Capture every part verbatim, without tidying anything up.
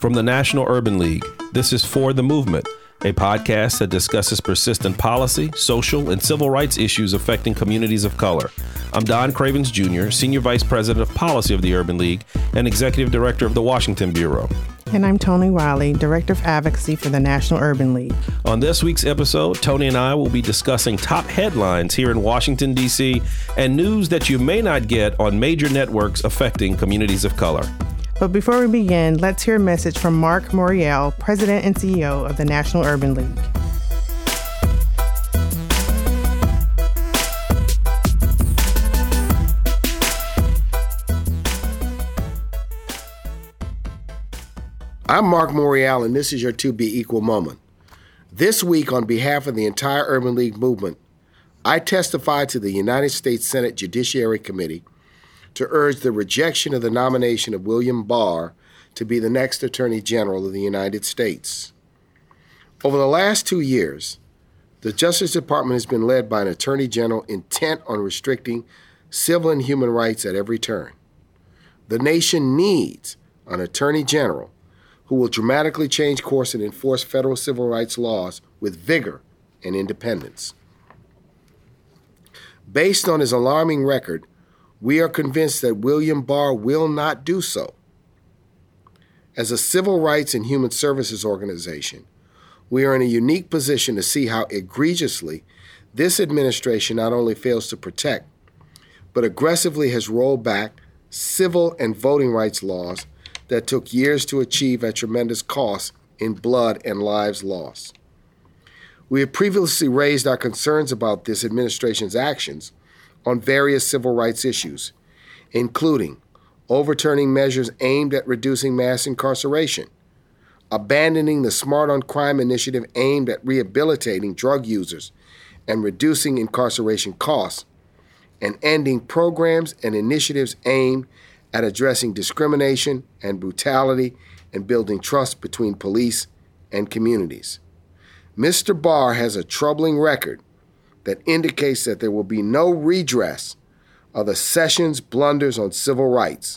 From the National Urban League, this is For the Movement, a podcast that discusses persistent policy, social, and civil rights issues affecting communities of color. I'm Don Cravens Junior, Senior Vice President of Policy of the Urban League and Executive Director of the Washington Bureau. And I'm Tony Wiley, Director of Advocacy for the National Urban League. On this week's episode, Tony and I will be discussing top headlines here in Washington, D C, and news that you may not get on major networks affecting communities of color. But before we begin, let's hear a message from Mark Morial, President and C E O of the National Urban League. I'm Mark Morial, and this is your To Be Equal moment. This week, on behalf of the entire Urban League movement, I testified to the United States Senate Judiciary Committee to urge the rejection of the nomination of William Barr to be the next Attorney General of the United States. Over the last two years, the Justice Department has been led by an Attorney General intent on restricting civil and human rights at every turn. The nation needs an Attorney General who will dramatically change course and enforce federal civil rights laws with vigor and independence. Based on his alarming record, we are convinced that William Barr will not do so. As a civil rights and human services organization, we are in a unique position to see how egregiously this administration not only fails to protect, but aggressively has rolled back civil and voting rights laws that took years to achieve at tremendous cost in blood and lives lost. We have previously raised our concerns about this administration's actions on various civil rights issues, including overturning measures aimed at reducing mass incarceration, abandoning the Smart on Crime initiative aimed at rehabilitating drug users and reducing incarceration costs, and ending programs and initiatives aimed at addressing discrimination and brutality and building trust between police and communities. Mister Barr has a troubling record that indicates that there will be no redress of the Sessions blunders on civil rights.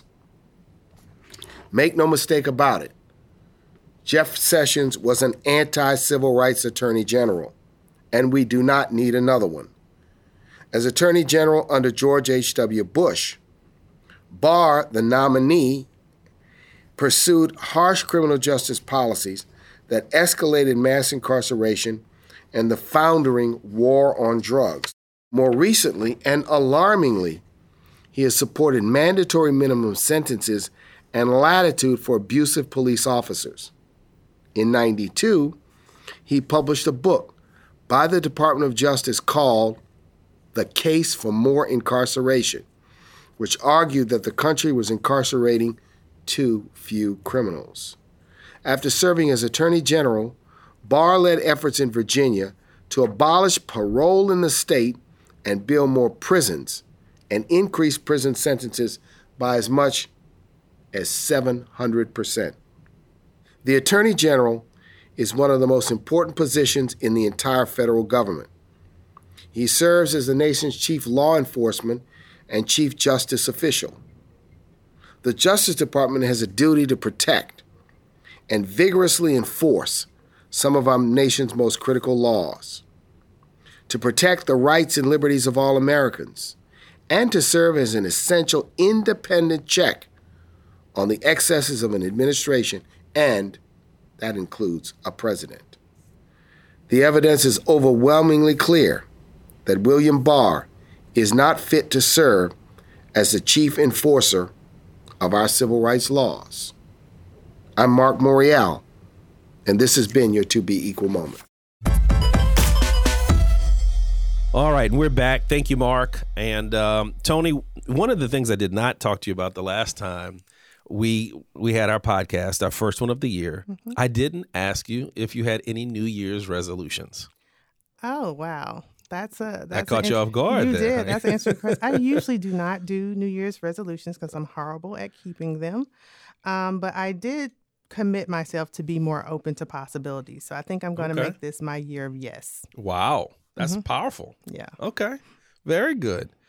Make no mistake about it, Jeff Sessions was an anti-civil rights Attorney General, and we do not need another one. As Attorney General under George H W Bush, Barr, the nominee, pursued harsh criminal justice policies that escalated mass incarceration and the foundering war on drugs. More recently, and alarmingly, he has supported mandatory minimum sentences and latitude for abusive police officers. In ninety-two, he published a book by the Department of Justice called The Case for More Incarceration, which argued that the country was incarcerating too few criminals. After serving as Attorney General, Barr led efforts in Virginia to abolish parole in the state and build more prisons and increase prison sentences by as much as seven hundred percent. The Attorney General is one of the most important positions in the entire federal government. He serves as the nation's chief law enforcement and chief justice official. The Justice Department has a duty to protect and vigorously enforce some of our nation's most critical laws, to protect the rights and liberties of all Americans, and to serve as an essential independent check on the excesses of an administration, and that includes a president. The evidence is overwhelmingly clear that William Barr is not fit to serve as the chief enforcer of our civil rights laws. I'm Mark Morial, and this has been your To Be Equal moment. All right, and we're back. Thank you, Mark. And um, Tony, one of the things I did not talk to you about the last time we we had our podcast, our first one of the year, mm-hmm. I didn't ask you if you had any New Year's resolutions. Oh, wow. That's a that's I caught an, you off guard. You there, did. That's an interesting question. I usually do not do New Year's resolutions because I'm horrible at keeping them. Um, but I did commit myself to be more open to possibilities. So I think I'm going to okay. make this my year of yes. Wow. That's mm-hmm. powerful. Yeah. Okay. Very good.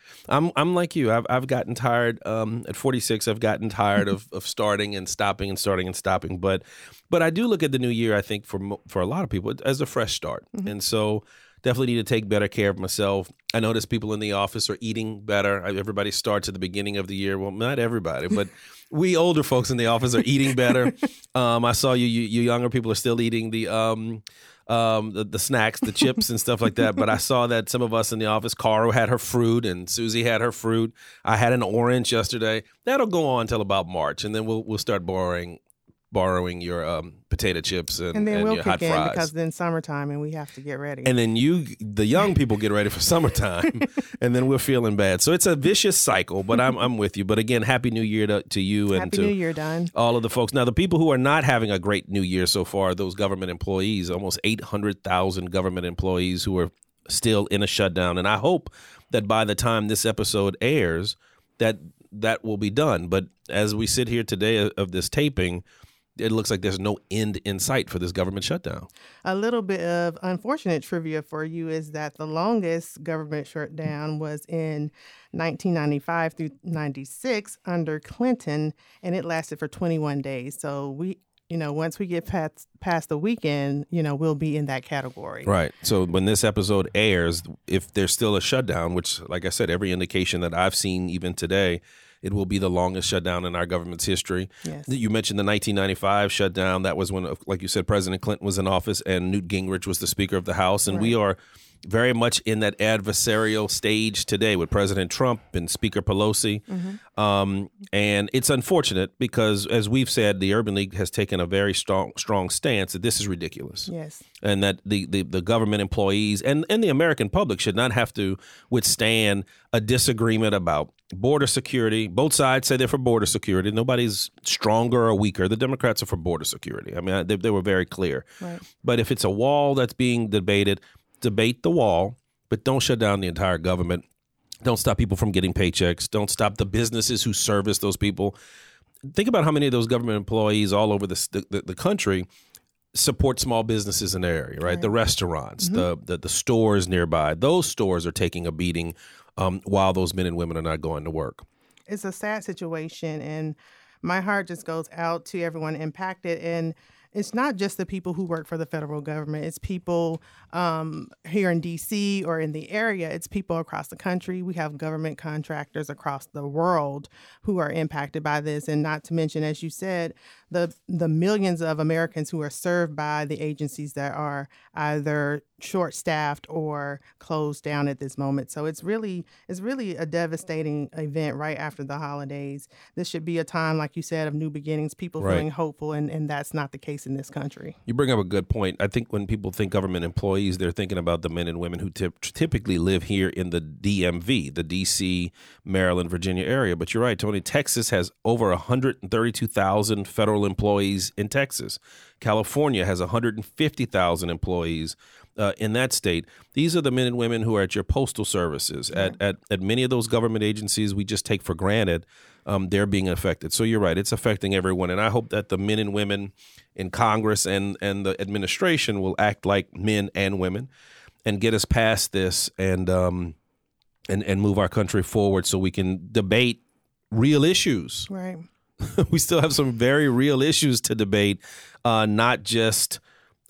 I'm I'm like you. I've I've gotten tired. Um, at forty-six, I've gotten tired of, of starting and stopping and starting and stopping. But but I do look at the new year, I think, for mo- for a lot of people as a fresh start. Mm-hmm. And so definitely need to take better care of myself. I notice people in the office are eating better. Everybody starts at the beginning of the year. Well, not everybody, but we older folks in the office are eating better. Um, I saw you, you, you younger people are still eating the um, um, the, the snacks, the chips and stuff like that. But I saw that some of us in the office, Cara had her fruit and Susie had her fruit. I had an orange yesterday. That'll go on until about March, and then we'll we'll start borrowing borrowing your um, potato chips and, and then and we'll your kick hot in fries. because then summertime and we have to get ready. And then you, the young people, get ready for summertime, and then we're feeling bad. So it's a vicious cycle. But I'm I'm with you. But again, happy New Year to, to you and Happy to New Year, Don. all of the folks. Now, the people who are not having a great New Year so far, those government employees, almost eight hundred thousand government employees who are still in a shutdown. And I hope that by the time this episode airs, that that will be done. But as we sit here today of this taping, it looks like there's no end in sight for this government shutdown. A little bit of unfortunate trivia for you is that the longest government shutdown was in nineteen ninety-five through ninety-six under Clinton, and it lasted for twenty-one days. So we, you know, once we get past past the weekend, you know, we'll be in that category. Right. So when this episode airs, if there's still a shutdown, which, like I said, every indication that I've seen even today, it will be the longest shutdown in our government's history. Yes. You mentioned the nineteen ninety-five shutdown. That was when, like you said, President Clinton was in office and Newt Gingrich was the Speaker of the House. And Right. we are very much in that adversarial stage today with President Trump and Speaker Pelosi. Mm-hmm. Um, and it's unfortunate because, as we've said, the Urban League has taken a very strong strong stance that this is ridiculous. Yes. And that the, the, the government employees and, and the American public should not have to withstand a disagreement about border security. Both sides say they're for border security. Nobody's stronger or weaker. The Democrats are for border security. I mean, they, they were very clear. Right. But if it's a wall that's being debated, debate the wall, but don't shut down the entire government. Don't stop people from getting paychecks. Don't stop the businesses who service those people. Think about how many of those government employees all over the, the, the country support small businesses in their area, right? Right. The restaurants, Mm-hmm. the, the the stores nearby. Those stores are taking a beating um, while those men and women are not going to work. It's a sad situation, and my heart just goes out to everyone impacted. And it's not just the people who work for the federal government. It's people um, here in D C or in the area. It's people across the country. We have government contractors across the world who are impacted by this. And not to mention, as you said, the the millions of Americans who are served by the agencies that are either short-staffed or closed down at this moment. So it's really it's really a devastating event right after the holidays. This should be a time, like you said, of new beginnings, people Right. feeling hopeful, and, and that's not the case in this country. You bring up a good point. I think when people think government employees, they're thinking about the men and women who tip, typically live here in the D M V, the D C, Maryland, Virginia area. But you're right, Tony. Texas has over one hundred thirty-two thousand federal employees in Texas. California has one hundred fifty thousand employees uh, in that state. These are the men and women who are at your postal services, Yeah. at, at at many of those government agencies we just take for granted. Um, they're being affected. So you're right. It's affecting everyone. And I hope that the men and women in Congress and, and the administration will act like men and women and get us past this and um and, and move our country forward so we can debate real issues. Right. We still have some very real issues to debate, uh, not just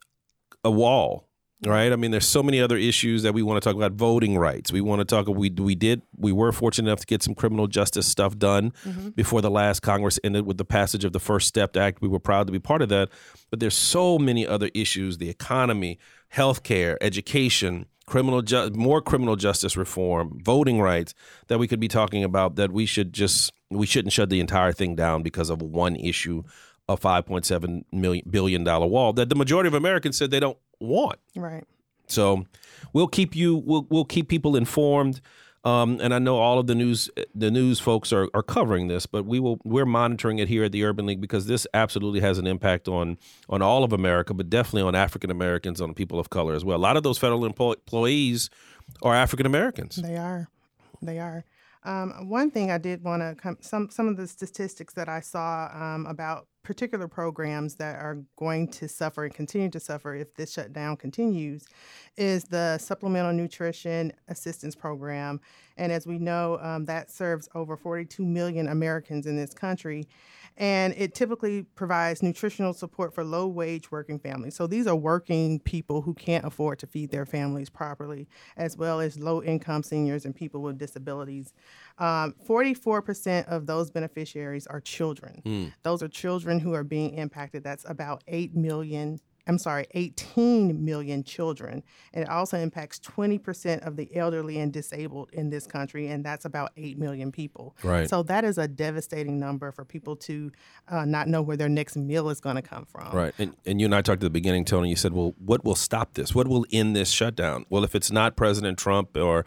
a wall. Right. I mean, there's so many other issues that we want to talk about. Voting rights. We want to talk. We we did. We were fortunate enough to get some criminal justice stuff done mm-hmm. before the last Congress ended with the passage of the First Step Act. We were proud to be part of that. But there's so many other issues: the economy, healthcare, education, criminal ju- more criminal justice reform, voting rights that we could be talking about. That we should just we shouldn't shut the entire thing down because of one issue, a five point seven million billion dollar wall that the majority of Americans said they don't want. Right. So we'll keep you we'll we'll keep people informed. Um, and I know all of the news the news folks are, are covering this, but we will we're monitoring it here at the Urban League because this absolutely has an impact on on all of America, but definitely on African Americans, on people of color as well. A lot of those federal employ- employees are African Americans. They are. They are. Um, one thing I did want to come, some some of the statistics that I saw um, about particular programs that are going to suffer and continue to suffer if this shutdown continues is the Supplemental Nutrition Assistance Program. And as we know, um, that serves over forty-two million Americans in this country. And it typically provides nutritional support for low-wage working families. So these are working people who can't afford to feed their families properly, as well as low-income seniors and people with disabilities. Um, forty-four percent of those beneficiaries are children. Mm. Those are children who are being impacted. That's about eight million I'm sorry, eighteen million children. And it also impacts twenty percent of the elderly and disabled in this country, and that's about eight million people. Right. So that is a devastating number for people to uh, not know where their next meal is going to come from. Right. And, and you and I talked at the beginning, Tony, you said, well, what will stop this? What will end this shutdown? Well, if it's not President Trump or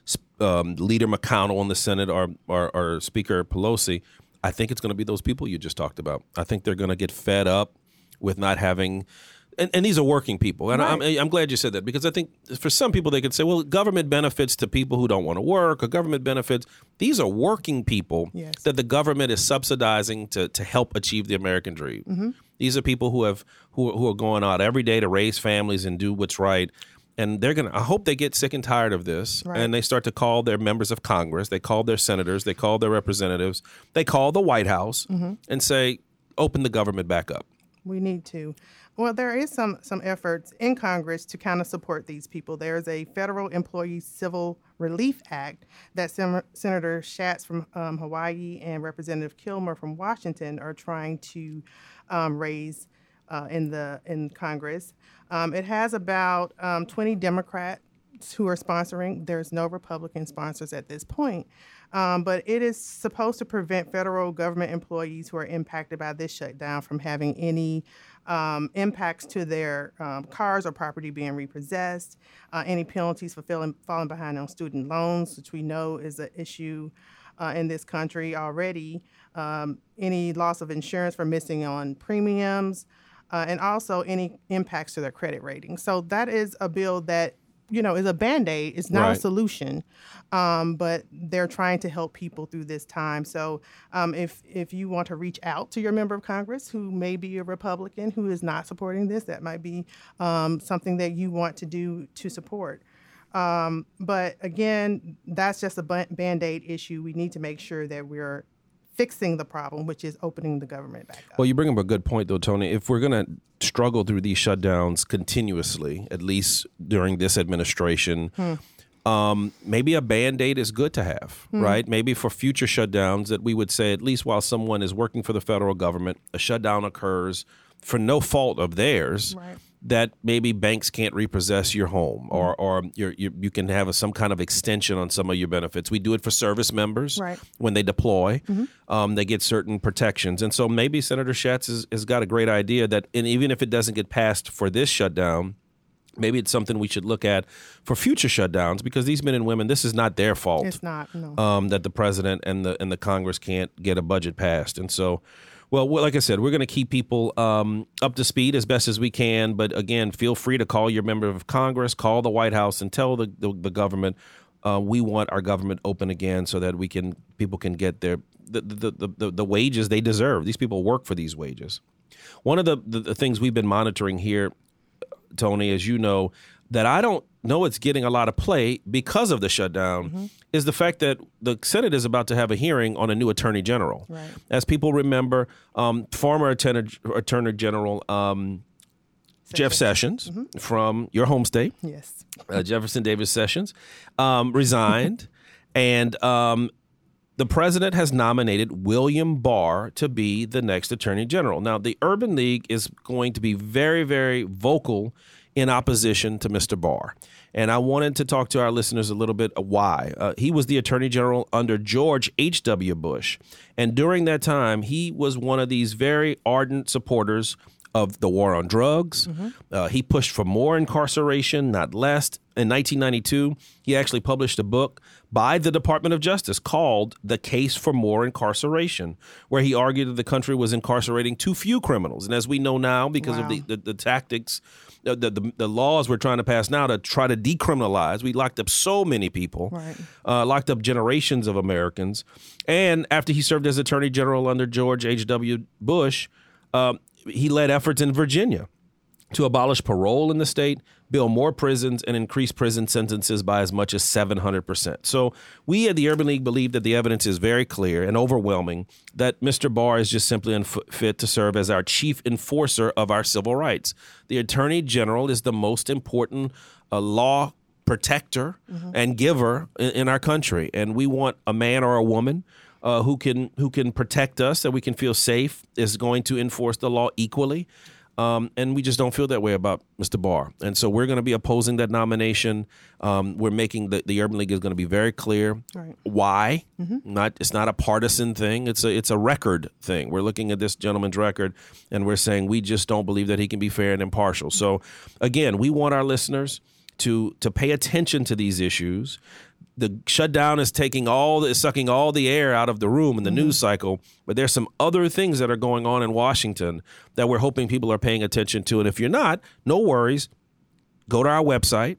um, Leader McConnell in the Senate or, or, or Speaker Pelosi, I think it's going to be those people you just talked about. I think they're going to get fed up with not having... And, and these are working people. And right. I'm, I'm glad you said that, because I think for some people they could say, well, government benefits to people who don't want to work, or government benefits. These are working people yes. that the government is subsidizing to, to help achieve the American dream. Mm-hmm. These are people who have who, who are going out every day to raise families and do what's right. And they're going to, I hope they get sick and tired of this, right. and they start to call their members of Congress, they call their senators, they call their representatives, they call the White House mm-hmm. and say, open the government back up. We need to. Well, there is some some efforts in Congress to kind of support these people. There's a Federal Employee Civil Relief Act that Sen- Senator Schatz from um, Hawaii and Representative Kilmer from Washington are trying to um, raise uh, in the in Congress. Um, it has about um, twenty Democrats who are sponsoring. There's no Republican sponsors at this point. Um, but it is supposed to prevent federal government employees who are impacted by this shutdown from having any um, impacts to their um, cars or property being repossessed, uh, any penalties for falling, falling behind on student loans, which we know is an issue uh, in this country already, um, any loss of insurance for missing on premiums, uh, and also any impacts to their credit rating. So that is a bill that you know, is a Band-Aid. It's not right. a solution, um, but they're trying to help people through this time. So um, if if you want to reach out to your member of Congress who may be a Republican who is not supporting this, that might be um, something that you want to do to support. Um, but again, that's just a Band-Aid issue. We need to make sure that we're fixing the problem, which is opening the government back up. Well, you bring up a good point, though, Tony. If we're going to struggle through these shutdowns continuously, at least during this administration, hmm. um, maybe a Band-Aid is good to have, hmm. right? Maybe for future shutdowns that we would say, at least while someone is working for the federal government, a shutdown occurs for no fault of theirs, right. that maybe banks can't repossess your home, or mm-hmm. or you're, you you can have a, some kind of extension on some of your benefits. We do it for service members right. when they deploy. Mm-hmm. Um, they get certain protections. And so maybe Senator Schatz has, has got a great idea that, and even if it doesn't get passed for this shutdown, maybe it's something we should look at for future shutdowns, because these men and women, this is not their fault. It's not, no. Um, that the president and the and the Congress can't get a budget passed. And so... Well, like I said, we're going to keep people um, up to speed as best as we can. But again, feel free to call your member of Congress, call the White House, and tell the, the, the government uh, we want our government open again, so that we can people can get their the the, the, the the wages they deserve. These people work for these wages. One of the, the, the things we've been monitoring here, Tony, as you know, that I don't know it's getting a lot of play because of the shutdown, mm-hmm. is the fact that the Senate is about to have a hearing on a new attorney general. Right. As people remember, um, former attorney, attorney general um, Sessions. Jeff Sessions mm-hmm. from your home state, yes, uh, Jefferson Davis Sessions, um, resigned, and um, the president has nominated William Barr to be the next attorney general. Now, the Urban League is going to be very, very vocal in opposition to Mister Barr. And I wanted to talk to our listeners a little bit why. Uh, he was the attorney general under George H W Bush. And during that time, he was one of these very ardent supporters of the war on drugs. Mm-hmm. Uh, he pushed for more incarceration, not less. In nineteen ninety-two, he actually published a book by the Department of Justice called The Case for More Incarceration, where he argued that the country was incarcerating too few criminals. And as we know now, because wow. of the, the, the tactics, the, the, the laws we're trying to pass now to try to decriminalize, we locked up so many people, right. uh, locked up generations of Americans. And after he served as attorney general under George H W Bush, uh, he led efforts in Virginia to abolish parole in the state, build more prisons, and increase prison sentences by as much as seven hundred percent. So we at the Urban League believe that the evidence is very clear and overwhelming that Mister Barr is just simply unfit to serve as our chief enforcer of our civil rights. The Attorney General is the most important uh, law protector mm-hmm. and giver in, in our country. And we want a man or a woman uh, who can who can protect us, that we can feel safe, is going to enforce the law equally. Um, and we just don't feel that way about Mister Barr. And so we're going to be opposing that nomination. Um, we're making the, the Urban League is going to be very clear right. why. Mm-hmm. Not it's not a partisan thing. It's a it's a record thing. We're looking at this gentleman's record, and we're saying we just don't believe that he can be fair and impartial. So again, we want our listeners to to pay attention to these issues. The shutdown is taking all the, is sucking all the air out of the room in the mm-hmm. news cycle, but there's some other things that are going on in Washington that we're hoping people are paying attention to. And if you're not, no worries. Go to our website.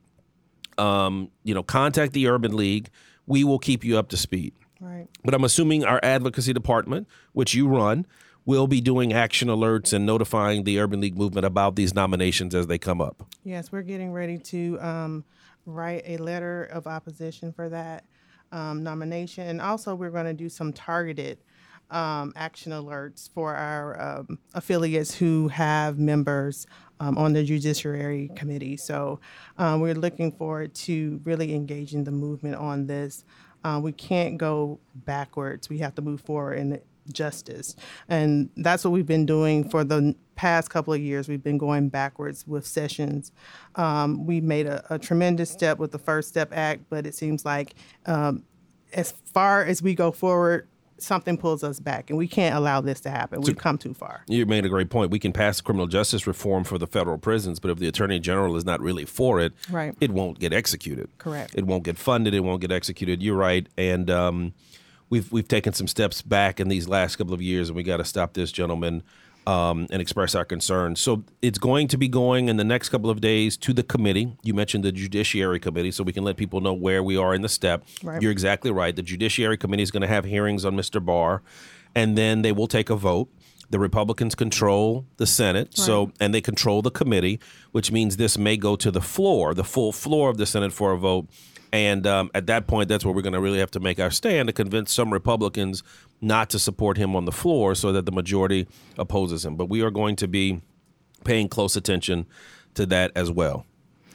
Um, you know, contact the Urban League. We will keep you up to speed. Right. But I'm assuming our advocacy department, which you run, will be doing action alerts and notifying the Urban League movement about these nominations as they come up. Yes, we're getting ready to um, write a letter of opposition for that um, nomination. And also we're going to do some targeted um, action alerts for our um, affiliates who have members um, on the Judiciary Committee. So um, we're looking forward to really engaging the movement on this. Uh, we can't go backwards. We have to move forward in the justice. And that's what we've been doing for the past couple of years. We've been going backwards with Sessions. Um, we made a, a tremendous step with the First Step Act, but it seems like um, as far as we go forward, something pulls us back, and we can't allow this to happen. We've come too far. You made a great point. We can pass criminal justice reform for the federal prisons, but if the Attorney General is not really for it, right. it won't get executed. Correct. It won't get funded. It won't get executed. You're right. And um, we've we've taken some steps back in these last couple of years, and we got to stop this gentleman um, and express our concerns. So it's going to be going in the next couple of days to the committee. You mentioned the Judiciary Committee, so we can let people know where we are in the step. Right. You're exactly right. The Judiciary Committee is going to have hearings on Mister Barr, and then they will take a vote. The Republicans control the Senate, right. so and they control the committee, which means this may go to the floor, the full floor of the Senate for a vote. And um, at that point, that's where we're going to really have to make our stand to convince some Republicans not to support him on the floor so that the majority opposes him. But we are going to be paying close attention to that as well.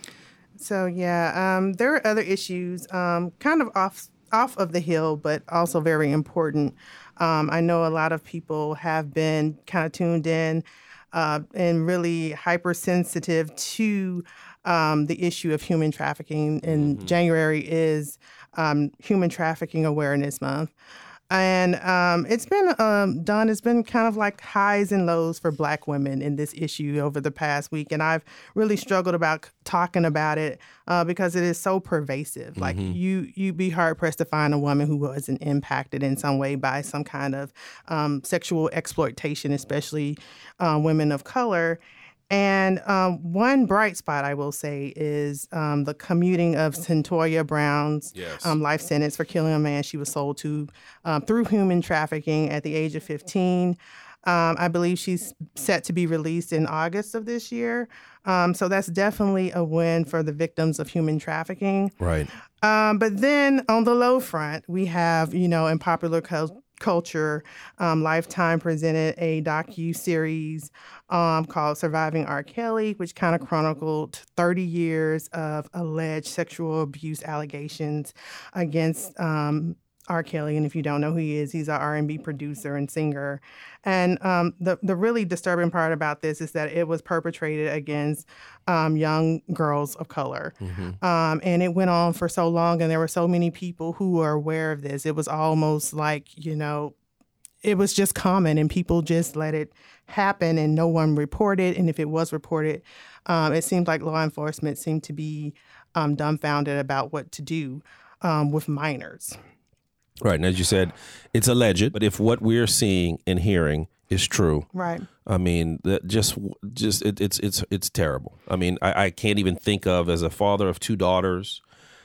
So, yeah, um, there are other issues um, kind of off off of the hill, but also very important. Um, I know a lot of people have been kind of tuned in uh, and really hypersensitive to Um, the issue of human trafficking. And mm-hmm. January is um, Human Trafficking Awareness Month. And um, it's been um, done, it's been kind of like highs and lows for Black women in this issue over the past week. And I've really struggled about talking about it uh, because it is so pervasive. Mm-hmm. Like you, you'd be hard pressed to find a woman who wasn't impacted in some way by some kind of um, sexual exploitation, especially uh, women of color. And um, one bright spot, I will say, is um, the commuting of Centoya Brown's yes. um, life sentence for killing a man she was sold to um, through human trafficking at the age of fifteen. Um, I believe she's set to be released in August of this year. Um, so that's definitely a win for the victims of human trafficking. Right. Um, but then on the low front, we have, you know, in popular culture, culture, um, Lifetime presented a docu-series um, called Surviving R. Kelly, which kind of chronicled thirty years of alleged sexual abuse allegations against um, R. Kelly. And if you don't know who he is, he's an R and B producer and singer. And um, the, the really disturbing part about this is that it was perpetrated against um, young girls of color. Mm-hmm. Um, and it went on for so long, and there were so many people who were aware of this. It was almost like, you know, it was just common, and people just let it happen, and no one reported. And if it was reported, um, it seemed like law enforcement seemed to be um, dumbfounded about what to do um, with minors. Right. And as you said, it's alleged, but if what we're seeing and hearing is true, right. I mean, that just just it, it's it's it's terrible. I mean, I, I can't even think of, as a father of two daughters,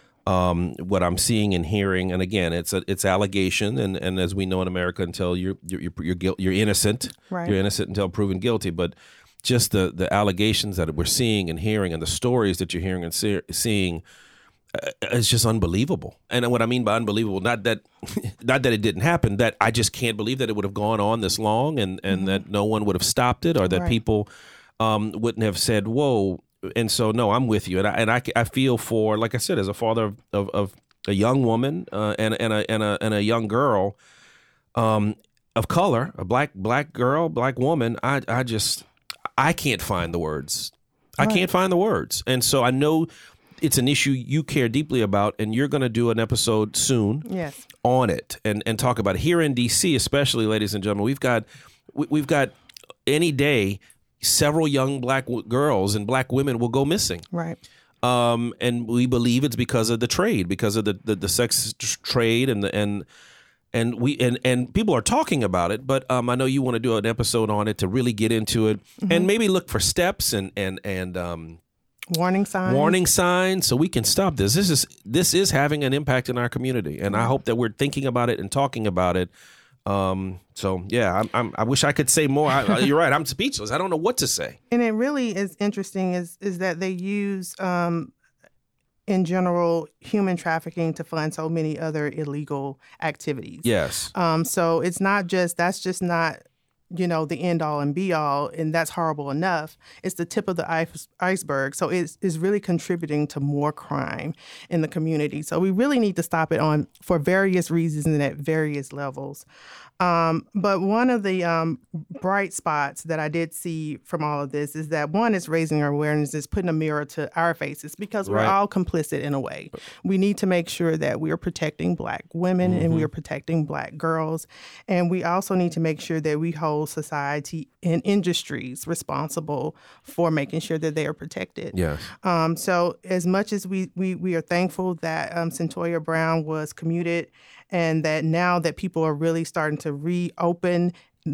um, what I'm seeing and hearing. And again, it's a, it's allegation, and, and as we know in America, until you're you're you're, you're, guilt, you're innocent, right. you're innocent until proven guilty. But just the the allegations that we're seeing and hearing, and the stories that you're hearing and see, seeing, uh, is just unbelievable. And what I mean by unbelievable, not that not that it didn't happen, that I just can't believe that it would have gone on this long, and and mm-hmm. that no one would have stopped it, or that right. people um, wouldn't have said, "Whoa." And so, no, I'm with you, and I and I, I feel for, like I said, as a father of of, of a young woman uh, and and a and a and a young girl um, of color, a black black girl, black woman. I I just I can't find the words. Right. I can't find the words, and so I know it's an issue you care deeply about, and you're going to do an episode soon yes. on it and and talk about it here in D C, especially, ladies and gentlemen. We've got we, we've got any day. Several young black w- girls and black women will go missing. Right. Um, and we believe it's because of the trade, because of the, the, the sex trade and the, and and we and, and people are talking about it. But um, I know you want to do an episode on it to really get into it mm-hmm. and maybe look for steps and and and um, warning signs. Warning signs, so we can stop this. This is this is having an impact in our community, and I hope that we're thinking about it and talking about it. Um, so yeah, I'm, I'm, I wish I could say more. I, you're right. I'm speechless. I don't know what to say. And it really is interesting is, is that they use, um, in general, human trafficking to fund so many other illegal activities. Yes. Um, so it's not just, that's just not, you know, the end all and be all, and that's horrible enough. It's the tip of the ice, iceberg. So it's, it's really contributing to more crime in the community. So we really need to stop it on for various reasons and at various levels. Um, but one of the um, bright spots that I did see from all of this is that one is raising our awareness, is putting a mirror to our faces, because we're right. all complicit in a way. We need to make sure that we are protecting Black women mm-hmm. and we are protecting Black girls. And we also need to make sure that we hold society and industries responsible for making sure that they are protected. Yes. Um, so as much as we, we, we are thankful that um, Cyntoia Brown was commuted, and that now that people are really starting to reopen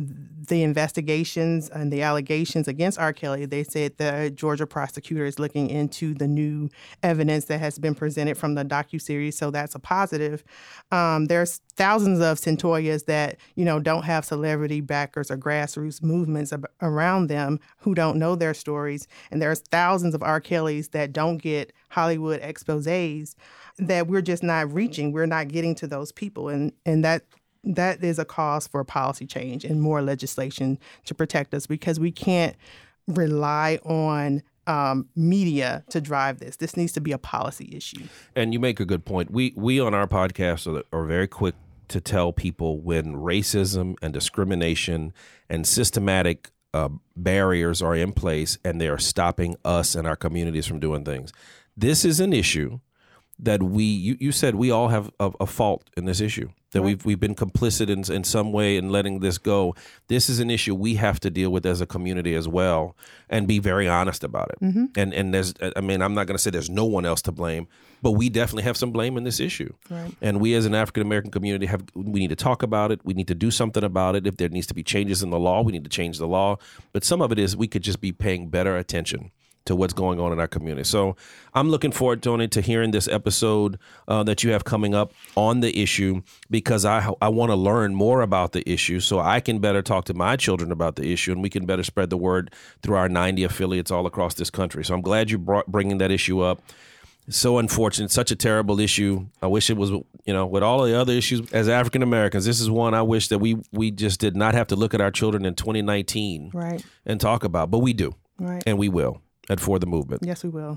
the investigations and the allegations against R. Kelly, they said the Georgia prosecutor is looking into the new evidence that has been presented from the docuseries, so that's a positive. Um, there's thousands of Cyntoias that, you know, don't have celebrity backers or grassroots movements ab- around them who don't know their stories, and there's thousands of R. Kellys that don't get Hollywood exposés that we're just not reaching. We're not getting to those people, and and that that is a cause for policy change and more legislation to protect us, because we can't rely on um, media to drive this. This needs to be a policy issue. And you make a good point. We we on our podcast are, are very quick to tell people when racism and discrimination and systematic uh, barriers are in place and they are stopping us and our communities from doing things. This is an issue that we, you, you said we all have a, a fault in this issue, that right. we've we've been complicit in, in some way in letting this go. This is an issue we have to deal with as a community as well, and be very honest about it. Mm-hmm. And and there's, I mean, I'm not going to say there's no one else to blame, but we definitely have some blame in this issue. Right. And we as an African American community have, we need to talk about it. We need to do something about it. If there needs to be changes in the law, we need to change the law. But some of it is we could just be paying better attention to what's going on in our community. So I'm looking forward, Tony, to hearing this episode uh, that you have coming up on the issue, because I I want to learn more about the issue so I can better talk to my children about the issue, and we can better spread the word through our ninety affiliates all across this country. So I'm glad you brought bringing that issue up. So unfortunate, such a terrible issue. I wish it was, you know, with all the other issues as African Americans, this is one I wish that we we just did not have to look at our children in twenty nineteen right. and talk about, but we do, right. and we will. At For the Movement. Yes, we will.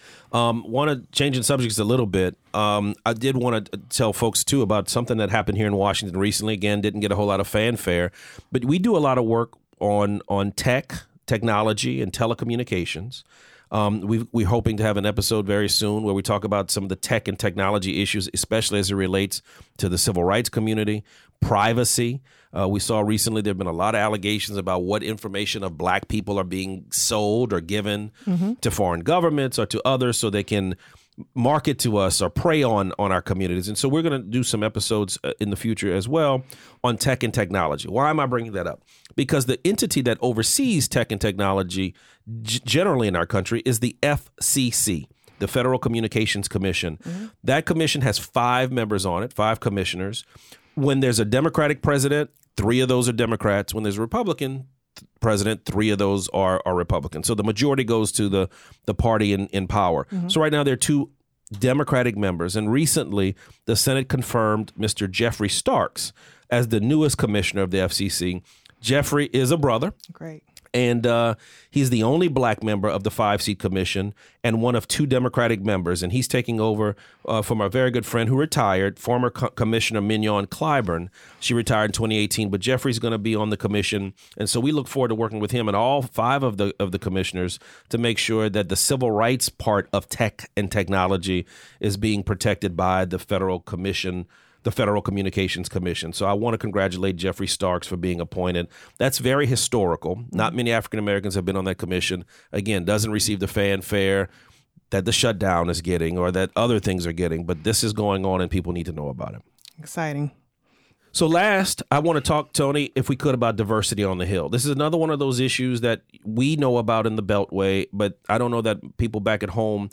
Um, want to change in subjects a little bit. Um, I did want to tell folks, too, about something that happened here in Washington recently. Again, didn't get a whole lot of fanfare, but we do a lot of work on on tech, technology, and telecommunications. Um, we, we're hoping to have an episode very soon where we talk about some of the tech and technology issues, especially as it relates to the civil rights community, privacy. Uh, we saw recently there have been a lot of allegations about what information of Black people are being sold or given mm-hmm. to foreign governments or to others so they can market to us or prey on on our communities. And so we're going to do some episodes in the future as well on tech and technology. Why am I bringing that up? Because the entity that oversees tech and technology g- generally in our country is the F C C, the Federal Communications Commission. Mm-hmm. That commission has five members on it, five commissioners. When there's a Democratic president, three of those are Democrats. When there's a Republican, president. Three of those are, are Republicans. So the majority goes to the, the party in, in power. Mm-hmm. So right now there are two Democratic members. And recently, the Senate confirmed Mister Jeffrey Starks as the newest commissioner of the F C C. Jeffrey is a brother. Great. And uh, he's the only black member of the five-seat commission and one of two Democratic members. And he's taking over uh, from our very good friend who retired, former Co- Commissioner Mignon Clyburn. She retired in twenty eighteen, but Jeffrey's going to be on the commission. And so we look forward to working with him and all five of the of the commissioners to make sure that the civil rights part of tech and technology is being protected by the federal commission, the Federal Communications Commission. So I want to congratulate Jeffrey Starks for being appointed. That's very historical. Not many African Americans have been on that commission. Again, doesn't receive the fanfare that the shutdown is getting or that other things are getting, but this is going on and people need to know about it. Exciting. So last, I want to talk, Tony, if we could, about diversity on the Hill. This is another one of those issues that we know about in the Beltway, but I don't know that people back at home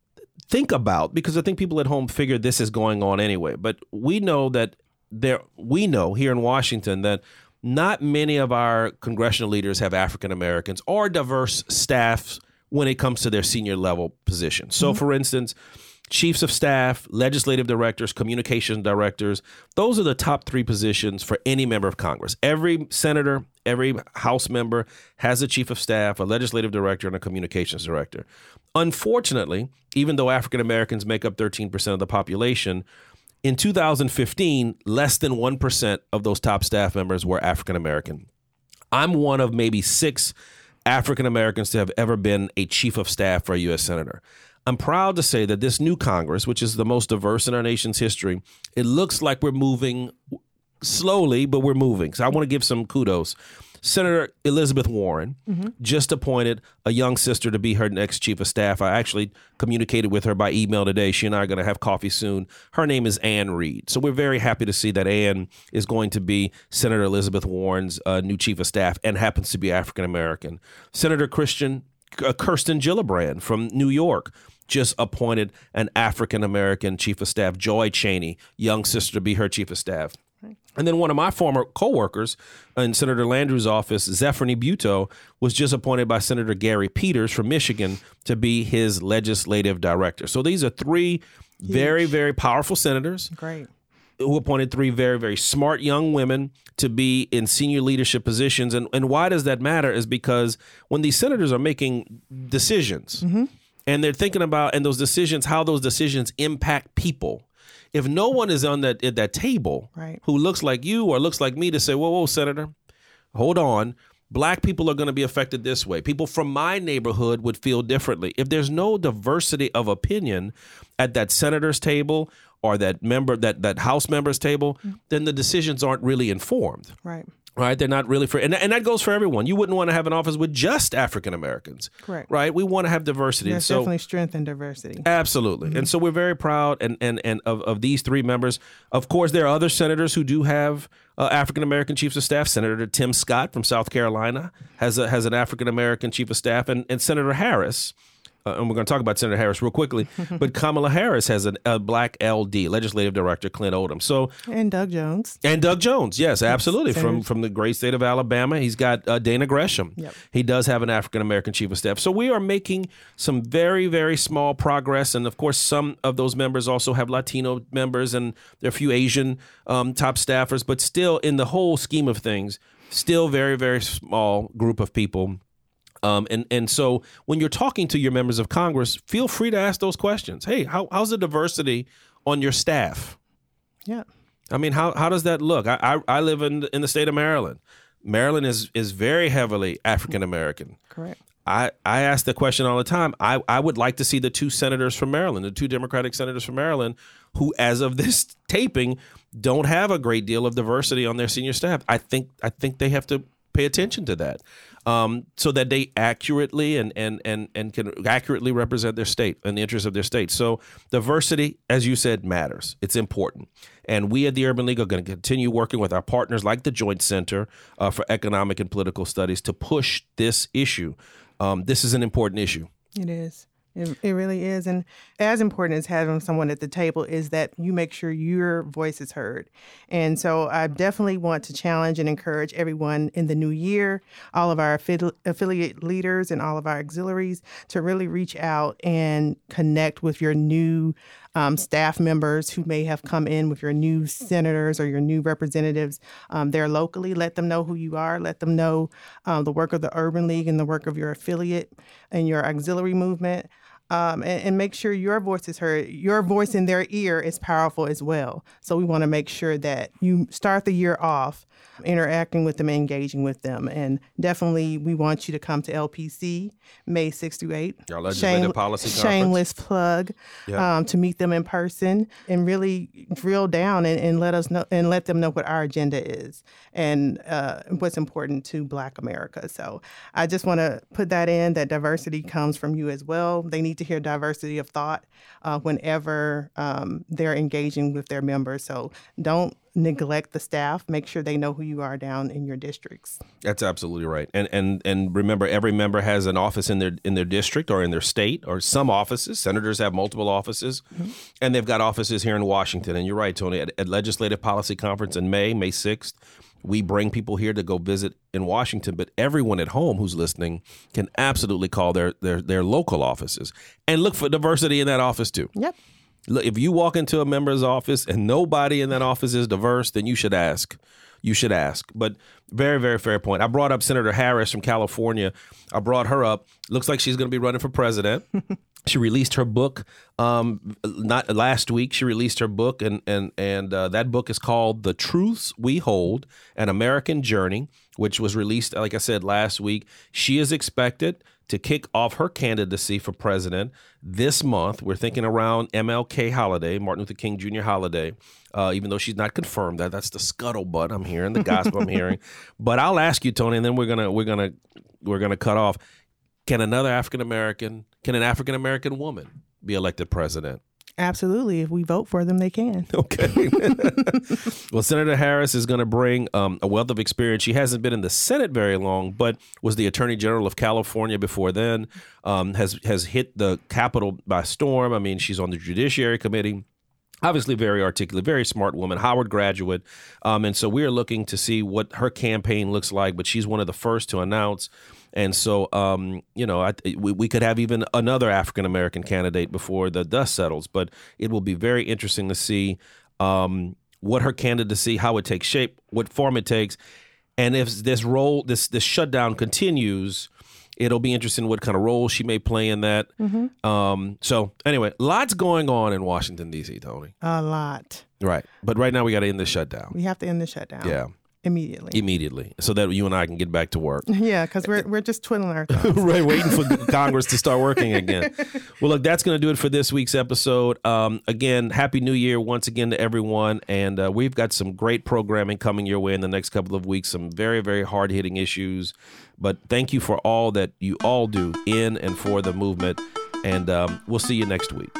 think about, because I think people at home figure this is going on anyway. But we know that there, we know here in Washington that not many of our congressional leaders have African Americans or diverse staffs when it comes to their senior level positions. So, mm-hmm. for instance, chiefs of staff, legislative directors, communications directors, those are the top three positions for any member of Congress. Every senator, every House member has a chief of staff, a legislative director, and a communications director. Unfortunately, even though African Americans make up thirteen percent of the population, in two thousand fifteen, less than one percent of those top staff members were African American. I'm one of maybe six African Americans to have ever been a chief of staff for a U S senator. I'm proud to say that this new Congress, which is the most diverse in our nation's history, it looks like we're moving slowly, but we're moving. So I want to give some kudos. Senator Elizabeth Warren mm-hmm. just appointed a young sister to be her next chief of staff. I actually communicated with her by email today. She and I are going to have coffee soon. Her name is Ann Reed. So we're very happy to see that Ann is going to be Senator Elizabeth Warren's uh, new chief of staff and happens to be African American. Senator Christian uh, Kirsten Gillibrand from New York just appointed an African American chief of staff, Joy Cheney, young sister, to be her chief of staff. And then one of my former coworkers in Senator Landrieu's office, Zephany Buteau, was just appointed by Senator Gary Peters from Michigan to be his legislative director. So these are three Huge. very, very powerful senators. Great. Who appointed three very, very smart young women to be in senior leadership positions. And, and why does that matter is because when these senators are making decisions mm-hmm. and they're thinking about, and those decisions, how those decisions impact people, if no one is on that at that table right. who looks like you or looks like me to say, whoa, whoa, Senator, hold on. Black people are going to be affected this way. People from my neighborhood would feel differently. If there's no diversity of opinion at that senator's table or that member, that, that House member's table, mm-hmm. then the decisions aren't really informed. Right. Right. They're not really for, and, and that goes for everyone. You wouldn't want to have an office with just African Americans. Correct. Right. We want to have diversity. There's so, definitely strength in diversity. Absolutely. Mm-hmm. And so we're very proud and, and, and of, of these three members. Of course, there are other senators who do have uh, African American chiefs of staff. Senator Tim Scott from South Carolina has a, has an African American chief of staff, and, and Senator Harris. Uh, and we're going to talk about Senator Harris real quickly, but Kamala Harris has an, a black L D, Legislative Director Clint Odom. So and Doug Jones. And Doug Jones, yes, absolutely. Senators. From from the great state of Alabama. He's got uh, Dana Gresham. Yep. He does have an African-American chief of staff. So we are making some very, very small progress. And, of course, some of those members also have Latino members, and there are a few Asian um, top staffers. But still, in the whole scheme of things, still very, very small group of people. Um, and, and so when you're talking to your members of Congress, feel free to ask those questions. Hey, how, how's the diversity on your staff? Yeah. I mean, how how does that look? I I, I live in in the state of Maryland. Maryland is is very heavily African American. Correct. I, I ask the question all the time. I, I would like to see the two senators from Maryland, the two Democratic senators from Maryland, who, as of this taping, don't have a great deal of diversity on their senior staff. I think I think they have to pay attention to that. Um, so that they accurately and, and, and, and can accurately represent their state and the interests of their state. So diversity, as you said, matters. It's important. And we at the Urban League are going to continue working with our partners like the Joint Center uh, for Economic and Political Studies to push this issue. Um, this is an important issue. It is. It, it really is. And as important as having someone at the table is that you make sure your voice is heard. And so I definitely want to challenge and encourage everyone in the new year, all of our affili- affiliate leaders and all of our auxiliaries to really reach out and connect with your new um, staff members who may have come in, with your new senators or your new representatives um, there locally. Let them know who you are. Let them know um, the work of the Urban League and the work of your affiliate and your auxiliary movement. Um, and, and make sure your voice is heard. Your voice in their ear is powerful as well. So we want to make sure that you start the year off interacting with them, engaging with them. And definitely we want you to come to L P C May sixth through eighth. Our legislative Shame, policy conference. Shameless plug Yeah. um, to meet them in person and really drill down and, and let us know and let them know what our agenda is and uh, what's important to Black America. So I just want to put that in, that diversity comes from you as well. They need to hear diversity of thought uh, whenever um, they're engaging with their members. So don't neglect the staff. Make sure they know who you are down in your districts. That's absolutely right. And and and remember, every member has an office in their in their district or in their state, or some offices. Senators have multiple offices, mm-hmm. and they've got offices here in Washington. And you're right, Tony, at, at Legislative Policy Conference in May, May sixth, we bring people here to go visit in Washington, but everyone at home who's listening can absolutely call their their their local offices and look for diversity in that office too. Yep. Look, if you walk into a member's office and nobody in that office is diverse, then you should ask. You should ask. But very, very fair point. I brought up Senator Harris from California. I brought her up. Looks like she's going to be running for president. She released her book um, not last week. She released her book, and and and uh, that book is called "The Truths We Hold: An American Journey," which was released, like I said, last week. She is expected to kick off her candidacy for president this month. We're thinking around M L K holiday, Martin Luther King Junior holiday, uh, even though she's not confirmed that. That's the scuttlebutt I'm hearing, the gospel I'm hearing. But I'll ask you, Tony, and then we're gonna we're gonna we're gonna cut off. Can another African American, can an African American woman be elected president? Absolutely. If we vote for them, they can. Okay. Well, Senator Harris is going to bring um, a wealth of experience. She hasn't been in the Senate very long, but was the Attorney General of California before then, um, has, has hit the Capitol by storm. I mean, she's on the Judiciary Committee. Obviously very articulate, very smart woman, Howard graduate. Um, and so we are looking to see what her campaign looks like, but she's one of the first to announce. And so, um, you know, I, we, we could have even another African-American candidate before the dust settles. But it will be very interesting to see um, what her candidacy, how it takes shape, what form it takes. And if this role, this this shutdown continues, it'll be interesting what kind of role she may play in that. Mm-hmm. Um, so anyway, lots going on in Washington, D C, Tony. A lot. Right. But right now we got to end the shutdown. We have to end the shutdown. Yeah. Immediately. Immediately. So that you and I can get back to work. Yeah, because we're, we're just twiddling our thumbs. Right, waiting for Congress to start working again. Well, look, that's going to do it for this week's episode. Um, again, Happy New Year once again to everyone. And uh, we've got some great programming coming your way in the next couple of weeks, some very, very hard-hitting issues. But thank you for all that you all do in and for the movement. And um, we'll see you next week.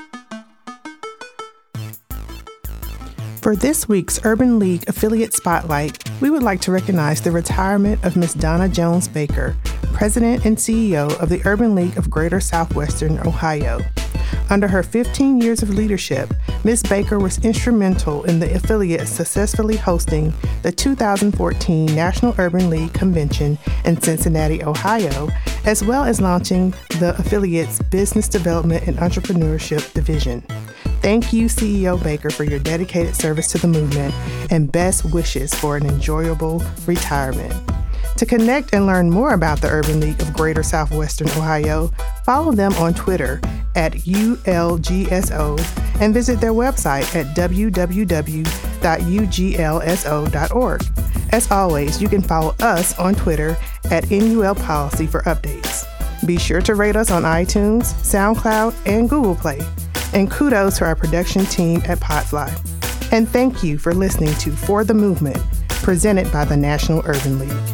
For this week's Urban League Affiliate Spotlight, we would like to recognize the retirement of Miz Donna Jones Baker, President and C E O of the Urban League of Greater Southwestern Ohio. Under her fifteen years of leadership, Miz Baker was instrumental in the affiliate successfully hosting the two thousand fourteen National Urban League Convention in Cincinnati, Ohio, as well as launching the affiliate's Business Development and Entrepreneurship Division. Thank you, C E O Baker, for your dedicated service to the movement, and best wishes for an enjoyable retirement. To connect and learn more about the Urban League of Greater Southwestern Ohio, follow them on Twitter at U L G S O and visit their website at w w w dot u g l s o dot org. As always, you can follow us on Twitter at N U L Policy for updates. Be sure to rate us on iTunes, SoundCloud, and Google Play. And kudos to our production team at Podfly. And thank you for listening to For the Movement, presented by the National Urban League.